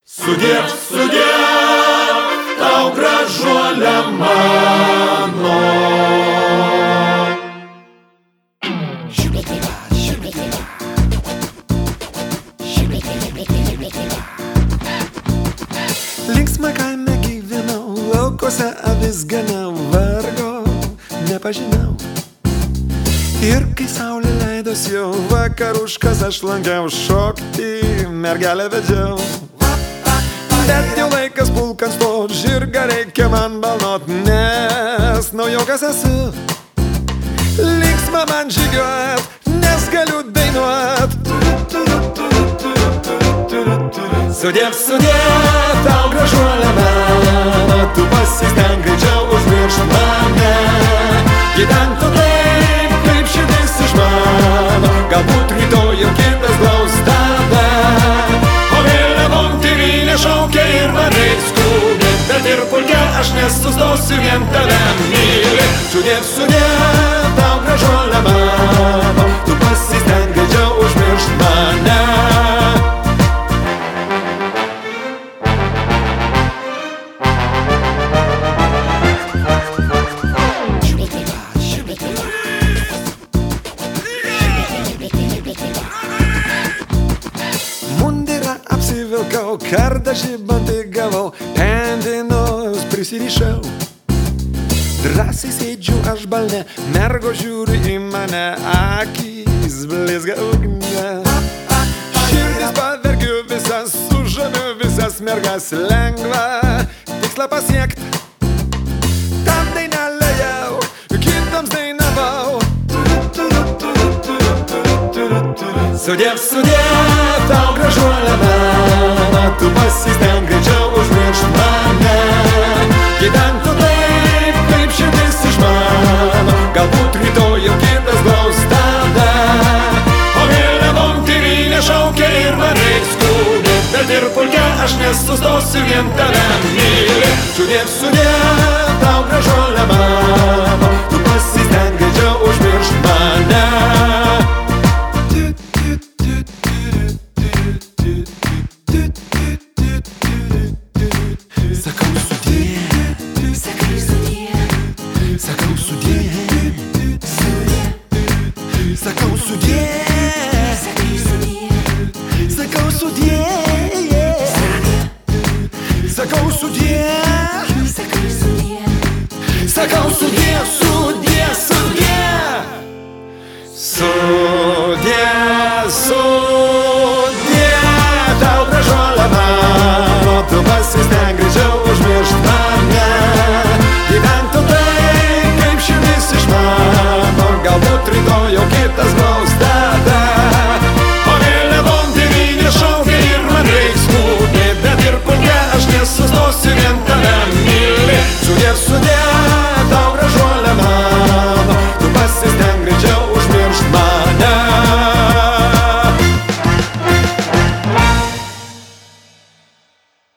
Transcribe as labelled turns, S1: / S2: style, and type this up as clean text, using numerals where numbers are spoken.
S1: Sudiev, sudiev, tau gražuolė mano.
S2: Linksmai kaime gyvenau, laukose avis ganiau, vargo nepažinau. Ir kai saulė leidos jau vakaruškas, aš lankiau šokti, mergelę vedžiau. Bet jau laikas pulkant stot, žirgą reikia man balnot, nes naujokas esu. Linksma man žygiuot, nes galiu dainuot. Sudiev, sudiev, tau gražuolė mano, tu pasistenk greičiau užmiršt mane. Gyvenk tu taip, kaip širdis išmano, galbūt rytoj jau kitas glaus tave. O vėliavom tėvynė šaukia ir mane skubė, bet ir pulke aš nesustosiu, vien tave myli. Sudiev, sudiev, tau gražuolė mano, tu pasistenk greičiau užmiršt mane. Mundirą apsivilkau, kardą žibantį gavau, pendinus prisirišau. Drąsiai sėdžiu aš balne, mergo žiūri į mane, akys blizga ugne. Širdis pavergiu visas, sužaviu visas mergas, lengva tikslą pasiekt. Tam dainelę jau, kitams dainavau. Sudiev, sudiev, tau gražuolė mano, tu pasistenk greičiau užmiršt mane. Gyvenk tu taip, kaip širdis išmano, galbūt rytoj jau kitas glaus tave. O vėliavom tėvynė šaukia ir mane skubė, bet ir pulke aš nesustosiu, vien tave myli. Sudiev, sudiev, tau gražuolė mano, tu pasistenk greičiau užmiršt mane. Sakau sudie, sakau sudie, sakau sudie, sakau sudie, sakau sudie, sakau sudie,